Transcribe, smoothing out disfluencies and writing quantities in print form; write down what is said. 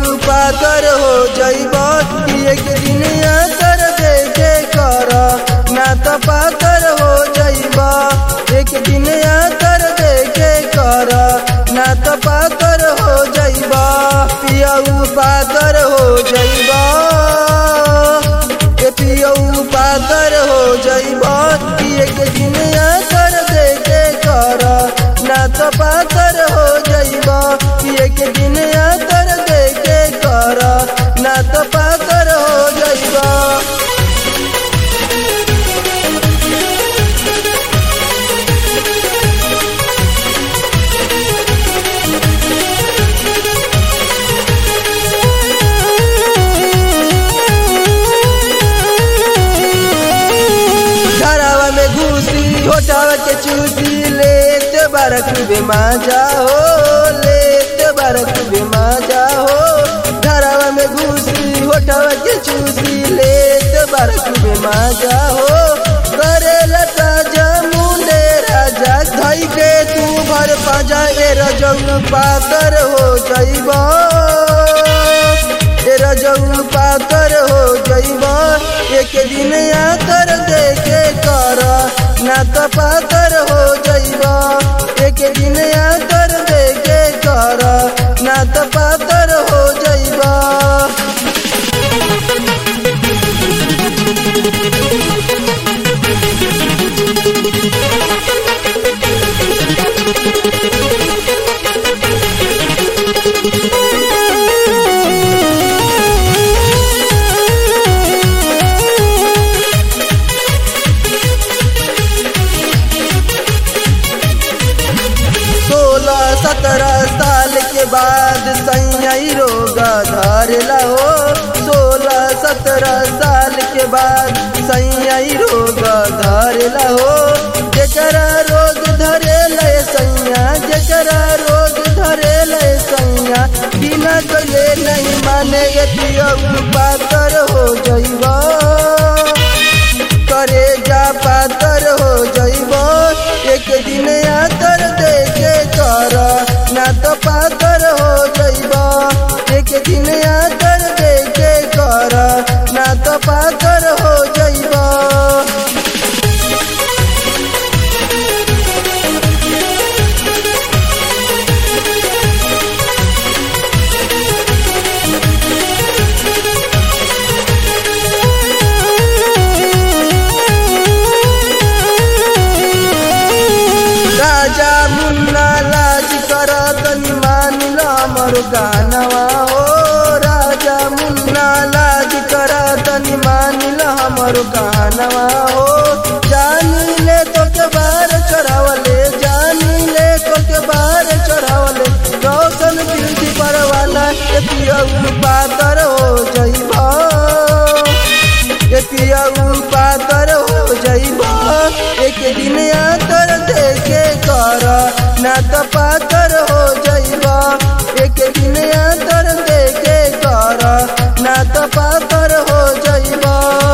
पातर हो जइब एक दिन कर देखे कर ना तो पातर हो जइब एक दिन कर देखे कर ना तो पातर हो जइब पियऊ पातर हो जइब पियऊ पातर हो जइब एक दिन कर देखे कर ना तो पातर हो जइब एक दिन कर देखे कर ना तो पातर हो जइब। घरवा में घुसी होटवा के चूसी लेते बारक बेमाजा हो लेते बारक बेमाजा हो घरवा में घुसी होटवा के चूसी लेते बारक बेमाजा हो करे लता जमुने राजा धई के तू भर पाजा ए रजऊ पातर हो जइब ए रजऊ पातर हो जइब एक दिन कर देखे कर ना तो पातर हो जइब एक दिन कर देखे कर ना तो पातर हो जइब। सोलह 17 साल के बाद सैया रोग धरला हो 16 17 साल के बाद सैया रोग धरला हो जकरा रोग धरेला सैया जकरा रोग धरेला सैया बिना कले नहीं माने पियऊ पातर हो जइब करे जा पातर हो जइब एक दिन कर देखे कर ना तो पातर हो जइब एक दिन कर देखे कर ना तो पातर हो जइब। राजा मुन्ना लाज कर तनी मान लो हमर गानवा हो राजा मुन्ना लाज कर तनी मान लो हमर गानवा हो जानी ले तो के बार चढ़ावले जानी ले तो के बार चढ़ावले रोशन ब्यूटी परवाना पियऊ पातर हो जइब पियऊ पातर हो जइब एक दिन कर देखे कर ना तो पातर हो जइब एक दिन कर देखे कर ना तो पातर हो जइब।